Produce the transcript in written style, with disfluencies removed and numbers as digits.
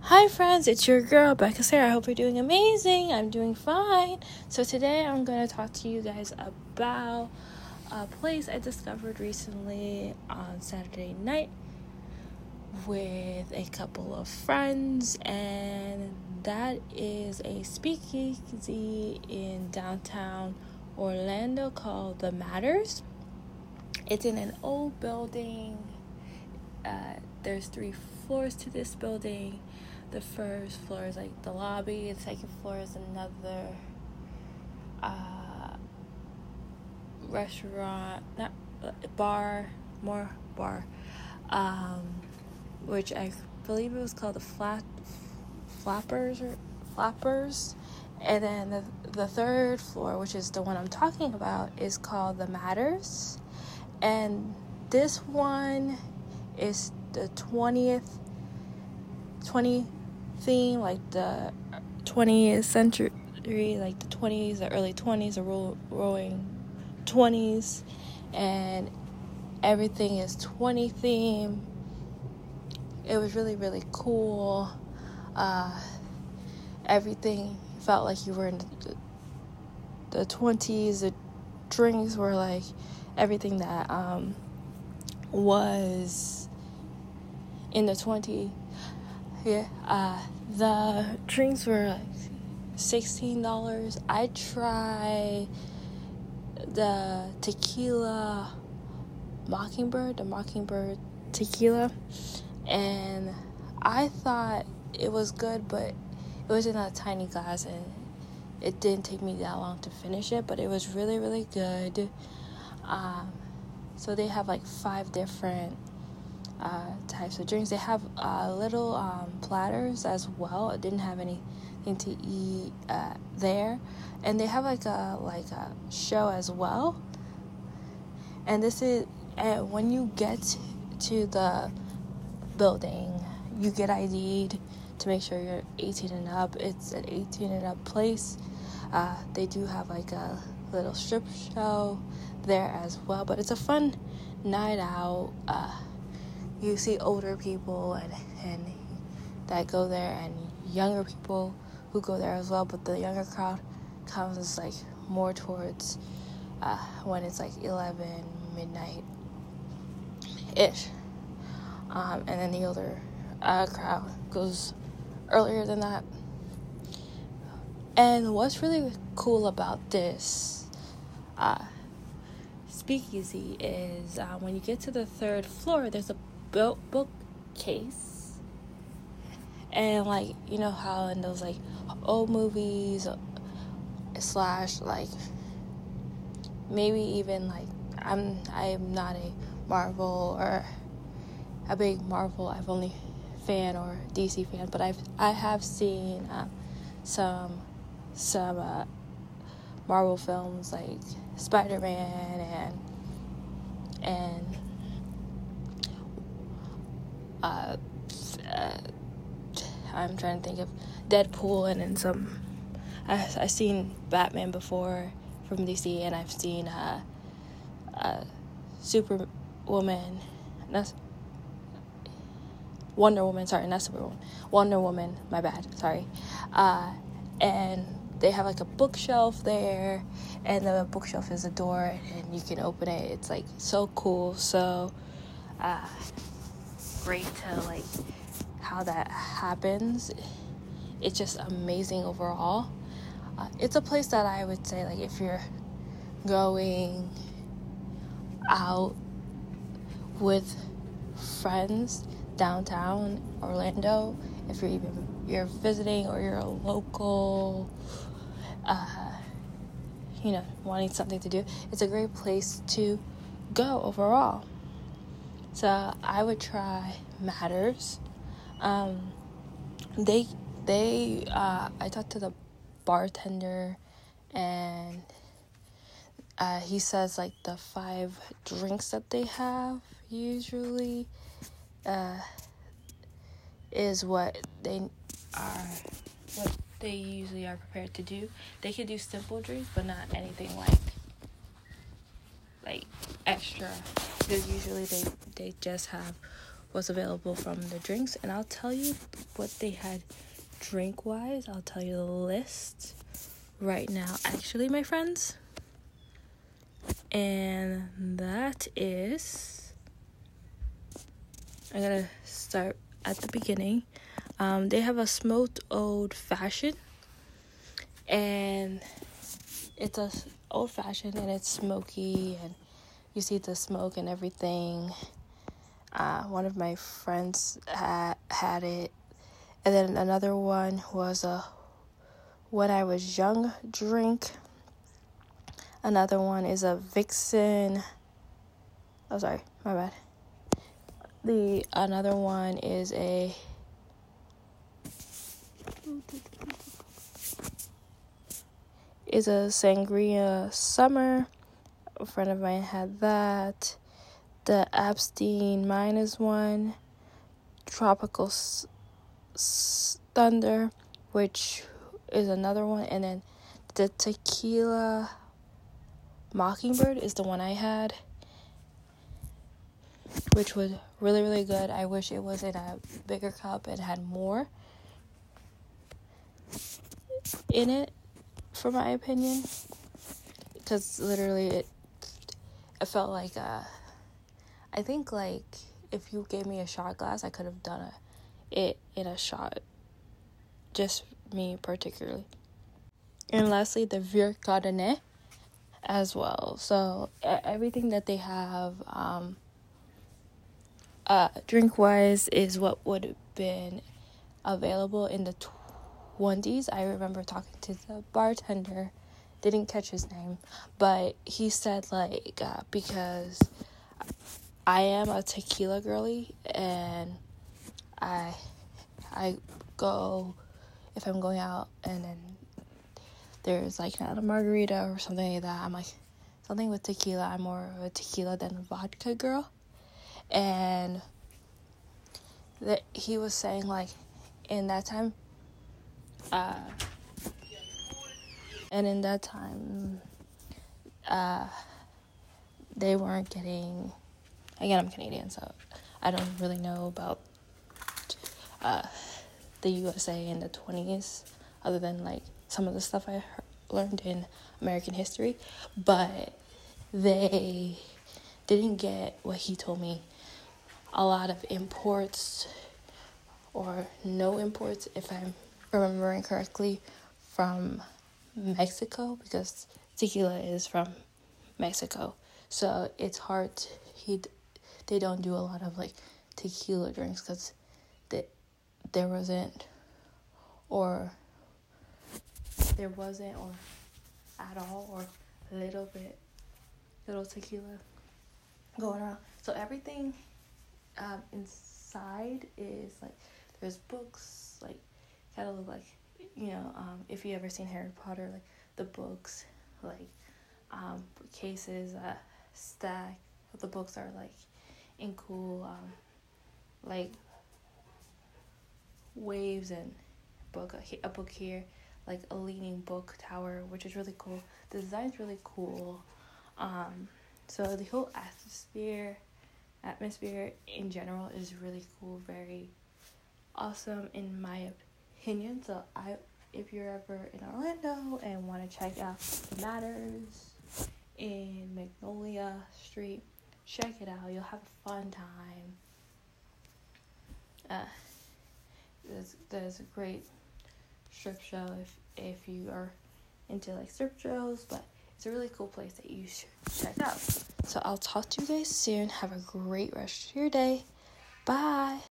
Hi friends, it's your girl Becca Sarah. I hope you're doing amazing. I'm doing fine. So today I'm going to talk to you guys about a place I discovered recently on Saturday night with a couple of friends, and that is a speakeasy in downtown Orlando called The Matters. It's in an old building. There's 3 floors to this building. The first floor is like the lobby. The second floor is another restaurant, not bar, more bar, which I believe it was called the Flappers. And then the third floor, which is the one I'm talking about, is called The Matters. And this one is the 20 theme, like the 20th century, like the 20s, the early 20s, the roaring 20s, and everything is 20 theme. It was really, really cool. Everything felt like you were in the 20s. The drinks were like everything that was in the 20s. The drinks were like $16. I tried the tequila Mockingbird, tequila, and I thought it was good, but it was in a tiny glass, and it didn't take me that long to finish it, but it was really, really good. So they have like 5 different types of drinks. They have little platters as well. I didn't have anything to eat there, and they have like a show as well. And this is when you get to the building, you get ID'd to make sure you're 18 and up. It's an 18 and up place. They do have like a little strip show there as well, but it's a fun night out. You see older people and that go there, and younger people who go there as well, but the younger crowd comes like more towards when it's like 11 midnight ish, and then the older crowd goes earlier than that. And what's really cool about this speakeasy is when you get to the 3rd floor, there's a bookcase, and like, you know how in those like old movies / like maybe even like I'm not a Marvel or a big Marvel only fan or DC fan, but I have seen some Marvel films like Spider-Man and I'm trying to think of Deadpool, and then some. I've seen Batman before from DC, and I've seen Superwoman. Wonder Woman. Sorry, not Superwoman. Wonder Woman. My bad. Sorry. And they have like a bookshelf there, and the bookshelf is a door, and you can open it. It's like so cool. So great to like how that happens. It's just amazing overall. It's a place that I would say, like, if you're going out with friends downtown Orlando, if you're visiting or you're a local, wanting something to do, it's a great place to go overall. So I would try Matters. I talked to the bartender, and he says like the 5 drinks that they have usually is what they usually are prepared to do. They could do simple drinks, but not anything like extra, because usually they just have was available from the drinks, and I'll tell you what they had drink wise. I'll tell you the list right now, actually, my friends. And that is, I'm gonna start at the beginning. They have a smoked old fashioned, and it's a old fashioned, and it's smoky, and you see the smoke and everything. One of my friends had it, and then another one was a when I was young drink. Another one is a Vixen. Oh, sorry, my bad. Another one is a Sangria Summer. A friend of mine had that. The Epstein -1, Tropical Thunder, which is another one, and then the Tequila Mockingbird is the one I had, which was really, really good. I wish it was in a bigger cup and had more in it, for my opinion, because literally it felt like I think like if you gave me a shot glass, I could have done it in a shot, just me particularly. And lastly, the Vieux Carnet as well. So everything that they have drink wise is what would have been available in the 20s. I remember talking to the bartender, didn't catch his name, but he said like because I am a tequila girly, and I go, if I'm going out and then there's like not a margarita or something like that, I'm like, something with tequila, I'm more of a tequila than a vodka girl. And that he was saying like in that time they weren't getting, again, I'm Canadian, so I don't really know about the USA in the 20s, other than like some of the stuff I learned in American history, but they didn't get, what he told me, a lot of imports, or no imports, if I'm remembering correctly, from Mexico, because tequila is from Mexico, so it's hard they don't do a lot of like tequila drinks, because there wasn't or at all, or little tequila going around. So everything inside is like, there's books, like kind of look like, if you ever seen Harry Potter, like the books, like cases stack of the books are like in cool like waves, and a book here, like a leaning book tower, which is really cool. The design's really cool. So the whole atmosphere in general is really cool, very awesome in my opinion. So if you're ever in Orlando and want to check out the Matters in Magnolia Street, check it out. You'll have a fun time. There's a great strip show if you are into like strip shows, but it's a really cool place that you should check out. So I'll talk to you guys soon. Have a great rest of your day. Bye.